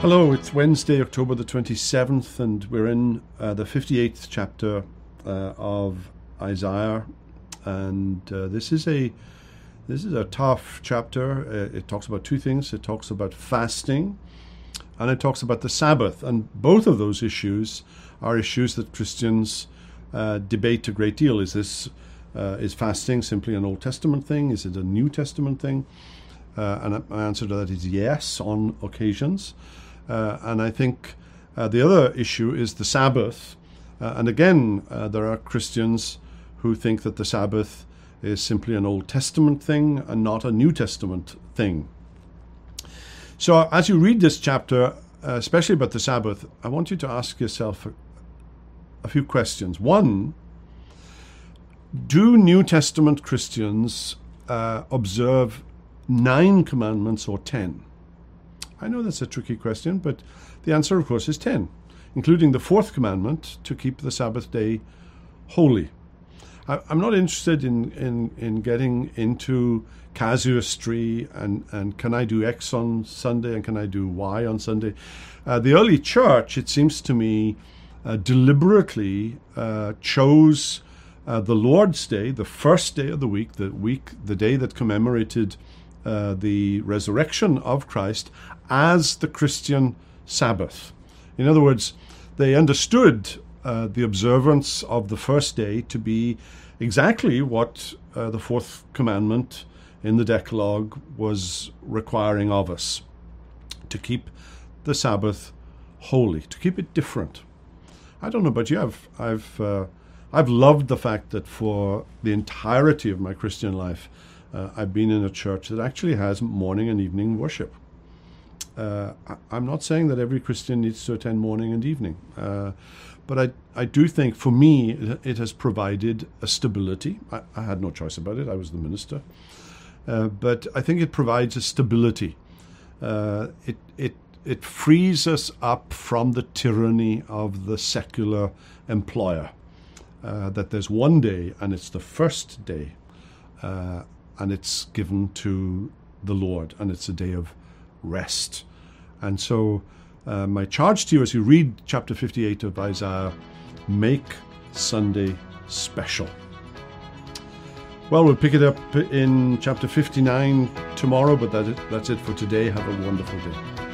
Hello, it's Wednesday, October the 27th, and we're in the 58th chapter of Isaiah. And this is a tough chapter. It talks about two things. It talks about fasting, and it talks about the Sabbath. And both of those issues are issues that Christians debate a great deal. Is fasting simply an Old Testament thing? Is it a New Testament thing? And my answer to that is yes, on occasions. And I think the other issue is the Sabbath. And again, there are Christians who think that the Sabbath is simply an Old Testament thing and not a New Testament thing. So as you read this chapter, especially about the Sabbath, I want you to ask yourself a few questions. One, do New Testament Christians observe 9 commandments or 10? I know that's a tricky question, but the answer, of course, is 10, including the 4th commandment, to keep the Sabbath day holy. I'm not interested in getting into casuistry and can I do X on Sunday and can I do Y on Sunday. The early church, it seems to me, deliberately chose the Lord's Day, the first day of the week, the day that commemorated the resurrection of Christ, as the Christian Sabbath. In other words, they understood the observance of the first day to be exactly what the 4th commandment in the Decalogue was requiring of us, to keep the Sabbath holy, to keep it different. I don't know about you, I've loved the fact that for the entirety of my Christian life, I've been in a church that actually has morning and evening worship. I'm not saying that every Christian needs to attend morning and evening, but I do think for me it has provided a stability. I had no choice about it. I was the minister. But I think it provides a stability. It frees us up from the tyranny of the secular employer, that there's one day and it's the first day, and it's given to the Lord, and it's a day of rest. And so my charge to you as you read chapter 58 of Isaiah, make Sunday special. Well, we'll pick it up in chapter 59 tomorrow, but that's it for today. Have a wonderful day.